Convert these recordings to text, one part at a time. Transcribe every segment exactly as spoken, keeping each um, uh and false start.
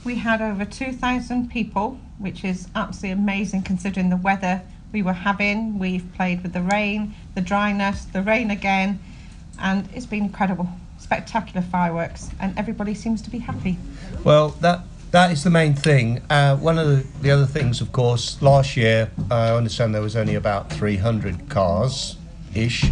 We had over two thousand people, which is absolutely amazing considering the weather we were having. We've played with the rain, the dryness, the rain again, and it's been incredible. Spectacular fireworks, and everybody seems to be happy. Well, that that is the main thing. Uh, one of the, the other things, of course, last year, I understand there was only about three hundred cars-ish,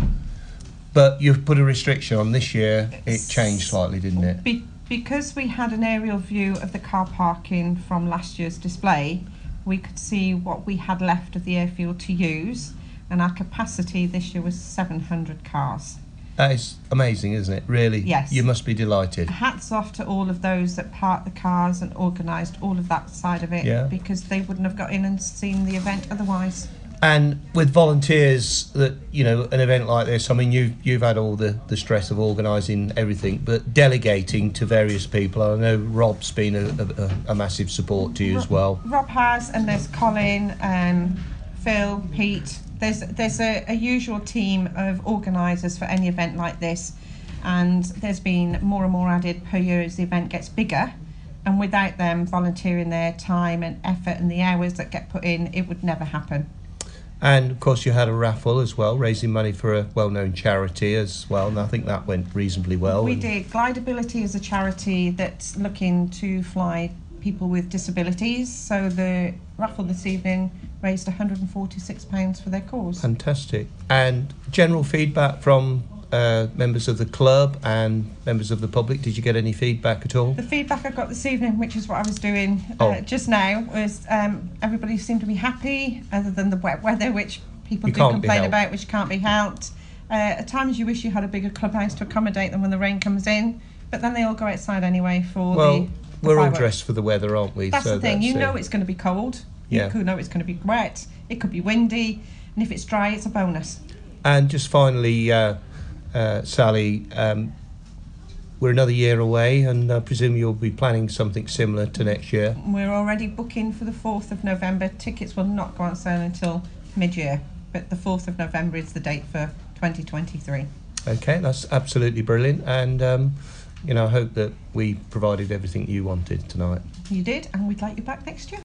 but you've put a restriction on. This year. It changed slightly, didn't it? Be- because we had an aerial view of the car parking from last year's display, we could see what we had left of the airfield to use, and our capacity this year was seven hundred cars. That is amazing, isn't it? Really? Yes. You must be delighted. Hats off to all of those that parked the cars and organised all of that side of it, Yeah. because they wouldn't have got in and seen the event otherwise. And with volunteers, that you know, an event like this, I mean, you've you've had all the, the stress of organising everything, but delegating to various people. I know Rob's been a, a, a massive support to you as well. Rob has, and there's Colin, um, Phil, Pete. There's there's a, a usual team of organisers for any event like this, and there's been more and more added per year as the event gets bigger. And without them volunteering their time and effort and the hours that get put in, it would never happen. And of course, you had a raffle as well, raising money for a well-known charity as well, and I think that went reasonably well. We and did. Glideability is a charity that's looking to fly people with disabilities. So the raffle this evening raised one hundred and forty-six pounds for their cause. Fantastic. And general feedback from uh, members of the club and members of the public. Did you get any feedback at all? The feedback I got this evening, which is what I was doing uh, Oh. just now, was um, everybody seemed to be happy, other than the wet weather, which people You do can't be complain helped. about, which can't be helped. Uh, at times you wish you had a bigger clubhouse to accommodate them when the rain comes in, but then they all go outside anyway for Well, the, the we're all fireworks. dressed for the weather, aren't we? That's So the thing, you it. know it's going to be cold, Yeah. you could know it's going to be wet, it could be windy, and if it's dry, it's a bonus. And just finally, uh, uh, Sally, um, we're another year away, and I presume you'll be planning something similar to next year. We're already booking for the fourth of November. Tickets will not go on sale until mid-year, but the fourth of November is the date for twenty twenty-three. Okay, that's absolutely brilliant, and um, you know, I hope that we provided everything you wanted tonight. You did, and we'd like you back next year.